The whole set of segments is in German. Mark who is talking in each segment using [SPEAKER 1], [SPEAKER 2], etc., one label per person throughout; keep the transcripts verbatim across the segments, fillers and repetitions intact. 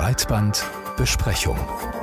[SPEAKER 1] Breitbandbesprechung.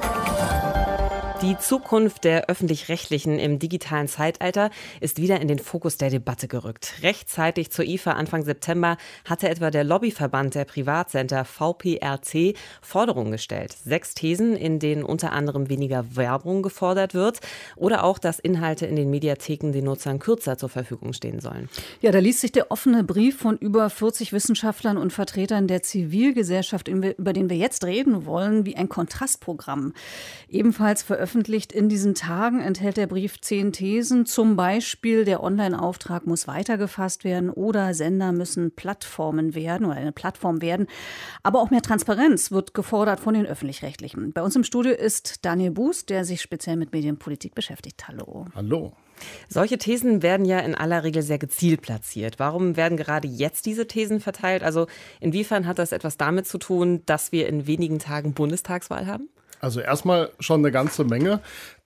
[SPEAKER 2] Die Zukunft der Öffentlich-Rechtlichen im digitalen Zeitalter ist wieder in den Fokus der Debatte gerückt. Rechtzeitig zur I F A Anfang September hatte etwa der Lobbyverband der Privatsender V P R C Forderungen gestellt. Sechs Thesen, in denen unter anderem weniger Werbung gefordert wird oder auch, dass Inhalte in den Mediatheken den Nutzern kürzer zur Verfügung stehen sollen.
[SPEAKER 3] Ja, da liest sich der offene Brief von über vierzig Wissenschaftlern und Vertretern der Zivilgesellschaft, über den wir jetzt reden wollen, wie ein Kontrastprogramm. Ebenfalls veröffentlicht Veröffentlicht in diesen Tagen enthält der Brief zehn Thesen. Zum Beispiel, der Online-Auftrag muss weitergefasst werden oder Sender müssen Plattformen werden oder eine Plattform werden. Aber auch mehr Transparenz wird gefordert von den Öffentlich-Rechtlichen. Bei uns im Studio ist Daniel Buß, der sich speziell mit Medienpolitik beschäftigt. Hallo.
[SPEAKER 4] Hallo.
[SPEAKER 2] Solche Thesen werden ja in aller Regel sehr gezielt platziert. Warum werden gerade jetzt diese Thesen verteilt? Also inwiefern hat das etwas damit zu tun, dass wir in wenigen Tagen Bundestagswahl haben?
[SPEAKER 4] Also erstmal schon eine ganze Menge.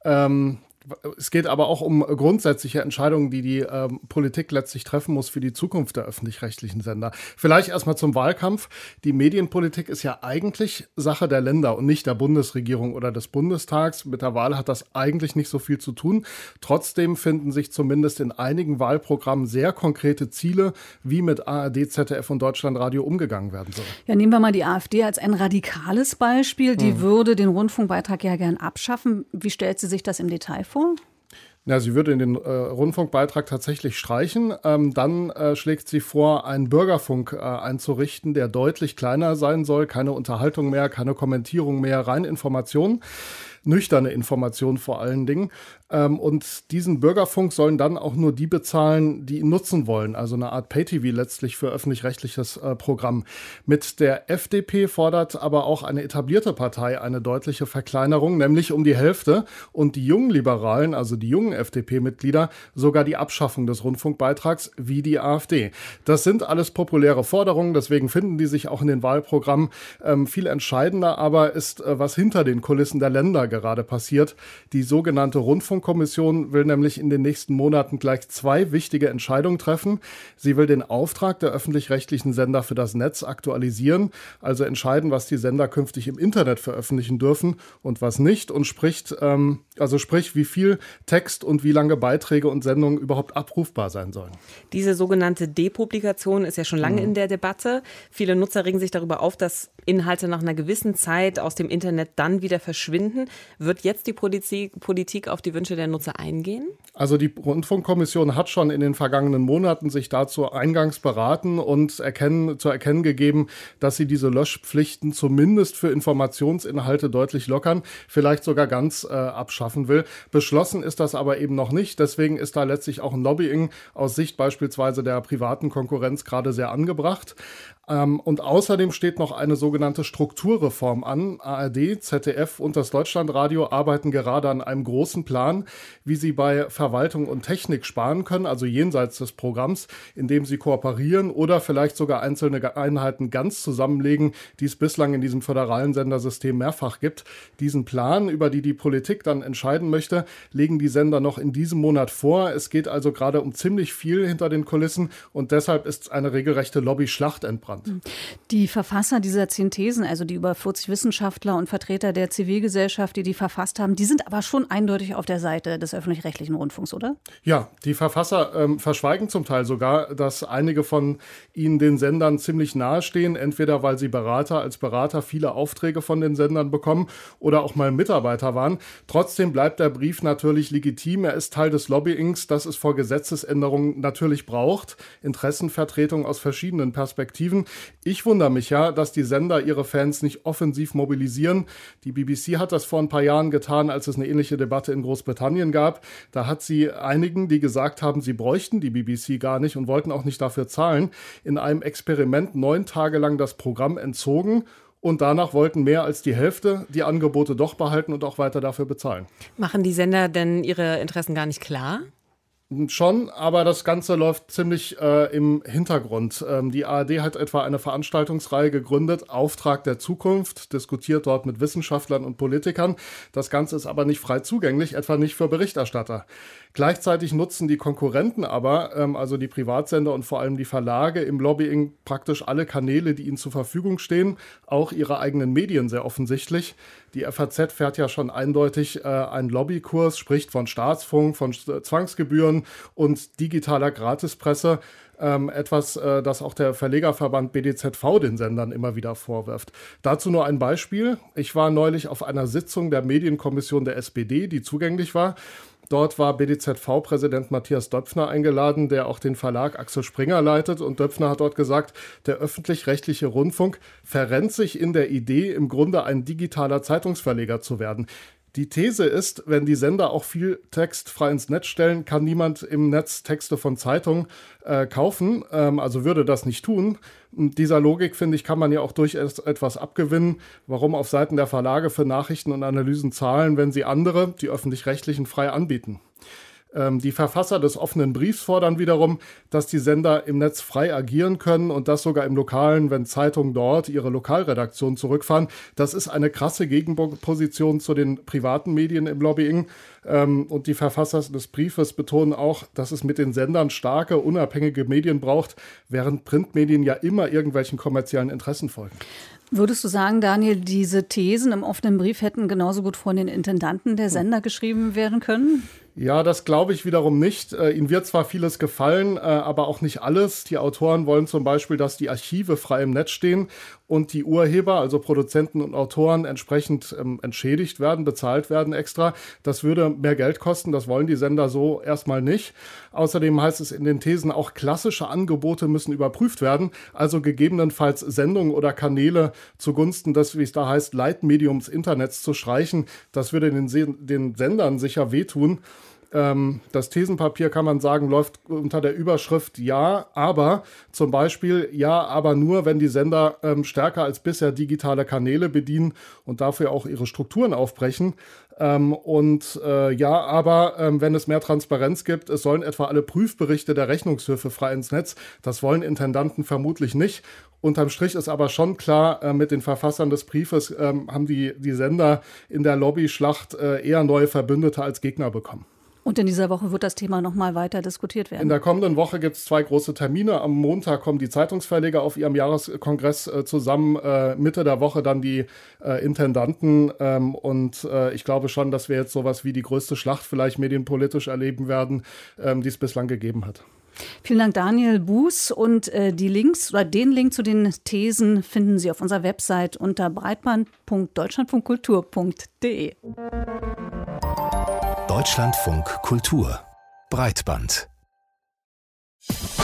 [SPEAKER 4] Ähm Es geht aber auch um grundsätzliche Entscheidungen, die die ähm, Politik letztlich treffen muss für die Zukunft der öffentlich-rechtlichen Sender. Vielleicht erstmal zum Wahlkampf. Die Medienpolitik ist ja eigentlich Sache der Länder und nicht der Bundesregierung oder des Bundestags. Mit der Wahl hat das eigentlich nicht so viel zu tun. Trotzdem finden sich zumindest in einigen Wahlprogrammen sehr konkrete Ziele, wie mit A R D, Z D F und Deutschlandradio umgegangen werden soll.
[SPEAKER 3] Ja, nehmen wir mal die AfD als ein radikales Beispiel. Die hm. würde den Rundfunkbeitrag ja gern abschaffen. Wie stellt sie sich das im Detail vor?
[SPEAKER 4] Ja, sie würde den äh, Rundfunkbeitrag tatsächlich streichen. Ähm, dann äh, schlägt sie vor, einen Bürgerfunk äh, einzurichten, der deutlich kleiner sein soll. Keine Unterhaltung mehr, keine Kommentierung mehr, rein Informationen. Nüchterne Informationen vor allen Dingen. Ähm, und diesen Bürgerfunk sollen dann auch nur die bezahlen, die ihn nutzen wollen. Also eine Art Pay-T V letztlich für öffentlich-rechtliches äh, Programm. Mit der F D P fordert aber auch eine etablierte Partei eine deutliche Verkleinerung, nämlich um die Hälfte. Und die jungen Liberalen, also die jungen F D P-Mitglieder, sogar die Abschaffung des Rundfunkbeitrags wie die AfD. Das sind alles populäre Forderungen, deswegen finden die sich auch in den Wahlprogrammen. Ähm, viel entscheidender aber ist, äh, was hinter den Kulissen der Länder gerade passiert. Die sogenannte Rundfunkkommission will nämlich in den nächsten Monaten gleich zwei wichtige Entscheidungen treffen. Sie will den Auftrag der öffentlich-rechtlichen Sender für das Netz aktualisieren, also entscheiden, was die Sender künftig im Internet veröffentlichen dürfen und was nicht, und spricht, ähm, also sprich, wie viel Text und wie lange Beiträge und Sendungen überhaupt abrufbar sein sollen.
[SPEAKER 2] Diese sogenannte Depublikation ist ja schon lange mhm. in der Debatte. Viele Nutzer regen sich darüber auf, dass Inhalte nach einer gewissen Zeit aus dem Internet dann wieder verschwinden. Wird jetzt die Politik, Politik auf die Wünsche der Nutzer eingehen?
[SPEAKER 4] Also die Rundfunkkommission hat schon in den vergangenen Monaten sich dazu eingangs beraten und erkennen, zu erkennen gegeben, dass sie diese Löschpflichten zumindest für Informationsinhalte deutlich lockern, vielleicht sogar ganz äh, abschaffen will. Beschlossen ist das aber eben noch nicht. Deswegen ist da letztlich auch ein Lobbying aus Sicht beispielsweise der privaten Konkurrenz gerade sehr angebracht. Ähm, und außerdem steht noch eine sogenannte Strukturreform an. A R D, Z D F und das Deutschlandradio arbeiten gerade an einem großen Plan, wie sie bei Verwaltung und Technik sparen können, also jenseits des Programms, indem sie kooperieren oder vielleicht sogar einzelne Einheiten ganz zusammenlegen, die es bislang in diesem föderalen Sendersystem mehrfach gibt. Diesen Plan, über die die Politik dann entscheiden möchte, legen die Sender noch in diesem Monat vor. Es geht also gerade um ziemlich viel hinter den Kulissen und deshalb ist eine regelrechte Lobby-Schlacht entbrannt.
[SPEAKER 3] Die Verfasser dieser zehn Thesen, also die über vierzig Wissenschaftler und Vertreter der Zivilgesellschaft, die die verfasst haben, die sind aber schon eindeutig auf der Seite des öffentlich-rechtlichen Rundfunks, oder?
[SPEAKER 4] Ja, die Verfasser ähm, verschweigen zum Teil sogar, dass einige von ihnen den Sendern ziemlich nahestehen, entweder weil sie Berater als Berater viele Aufträge von den Sendern bekommen oder auch mal Mitarbeiter waren. Trotzdem bleibt der Brief natürlich legitim. Er ist Teil des Lobbyings, das es vor Gesetzesänderungen natürlich braucht. Interessenvertretung aus verschiedenen Perspektiven. Ich wundere mich ja, dass die Sender ihre Fans nicht offensiv mobilisieren. Die B B C hat das vor ein paar Jahren getan, als es eine ähnliche Debatte in Großbritannien gab. Da hat sie einigen, die gesagt haben, sie bräuchten die B B C gar nicht und wollten auch nicht dafür zahlen, in einem Experiment neun Tage lang das Programm entzogen. Und danach wollten mehr als die Hälfte die Angebote doch behalten und auch weiter dafür bezahlen.
[SPEAKER 2] Machen die Sender denn ihre Interessen gar nicht klar?
[SPEAKER 4] Schon, aber das Ganze läuft ziemlich äh, im Hintergrund. Ähm, die A R D hat etwa eine Veranstaltungsreihe gegründet, Auftrag der Zukunft, diskutiert dort mit Wissenschaftlern und Politikern. Das Ganze ist aber nicht frei zugänglich, etwa nicht für Berichterstatter. Gleichzeitig nutzen die Konkurrenten aber, ähm, also die Privatsender und vor allem die Verlage, im Lobbying praktisch alle Kanäle, die ihnen zur Verfügung stehen, auch ihre eigenen Medien sehr offensichtlich. Die F A Z fährt ja schon eindeutig äh, einen Lobbykurs, spricht von Staatsfunk, von Zwangsgebühren und digitaler Gratispresse. Ähm, etwas, äh, das auch der Verlegerverband B D Z V den Sendern immer wieder vorwirft. Dazu nur ein Beispiel. Ich war neulich auf einer Sitzung der Medienkommission der S P D, die zugänglich war. Dort war B D Z V-Präsident Matthias Döpfner eingeladen, der auch den Verlag Axel Springer leitet. Und Döpfner hat dort gesagt, der öffentlich-rechtliche Rundfunk verrennt sich in der Idee, im Grunde ein digitaler Zeitungsverleger zu werden. Die These ist, wenn die Sender auch viel Text frei ins Netz stellen, kann niemand im Netz Texte von Zeitungen äh, kaufen, ähm, also würde das nicht tun. Und dieser Logik, finde ich, kann man ja auch durchaus etwas abgewinnen. Warum auf Seiten der Verlage für Nachrichten und Analysen zahlen, wenn sie andere, die öffentlich-rechtlichen, frei anbieten? Die Verfasser des offenen Briefs fordern wiederum, dass die Sender im Netz frei agieren können und das sogar im Lokalen, wenn Zeitungen dort ihre Lokalredaktion zurückfahren. Das ist eine krasse Gegenposition zu den privaten Medien im Lobbying. Und die Verfasser des Briefes betonen auch, dass es mit den Sendern starke, unabhängige Medien braucht, während Printmedien ja immer irgendwelchen kommerziellen Interessen folgen.
[SPEAKER 3] Würdest du sagen, Daniel, diese Thesen im offenen Brief hätten genauso gut von den Intendanten der Sender geschrieben werden können?
[SPEAKER 4] Ja, das glaube ich wiederum nicht. Äh, ihnen wird zwar vieles gefallen, äh, aber auch nicht alles. Die Autoren wollen zum Beispiel, dass die Archive frei im Netz stehen und die Urheber, also Produzenten und Autoren, entsprechend ähm, entschädigt werden, bezahlt werden extra. Das würde mehr Geld kosten, das wollen die Sender so erstmal nicht. Außerdem heißt es in den Thesen, auch klassische Angebote müssen überprüft werden, also gegebenenfalls Sendungen oder Kanäle zugunsten des, wie es da heißt, Leitmediums Internets zu streichen. Das würde den, Se- den Sendern sicher wehtun. Das Thesenpapier, kann man sagen, läuft unter der Überschrift Ja, aber zum Beispiel Ja, aber nur, wenn die Sender ähm, stärker als bisher digitale Kanäle bedienen und dafür auch ihre Strukturen aufbrechen. Ähm, und äh, ja, aber ähm, wenn es mehr Transparenz gibt, es sollen etwa alle Prüfberichte der Rechnungshöfe frei ins Netz. Das wollen Intendanten vermutlich nicht. Unterm Strich ist aber schon klar, äh, mit den Verfassern des Briefes ähm, haben die, die Sender in der Lobbyschlacht äh, eher neue Verbündete als Gegner bekommen.
[SPEAKER 3] Und in dieser Woche wird das Thema noch mal weiter diskutiert werden.
[SPEAKER 4] In der kommenden Woche gibt es zwei große Termine. Am Montag kommen die Zeitungsverleger auf ihrem Jahreskongress äh, zusammen. Äh, Mitte der Woche dann die äh, Intendanten. Ähm, und äh, ich glaube schon, dass wir jetzt sowas wie die größte Schlacht vielleicht medienpolitisch erleben werden, ähm, die es bislang gegeben hat.
[SPEAKER 3] Vielen Dank, Daniel Buß. Und äh, die Links oder den Link zu den Thesen finden Sie auf unserer Website unter breitband punkt deutschlandfunkkultur punkt de.
[SPEAKER 1] Deutschlandfunk Kultur Breitband.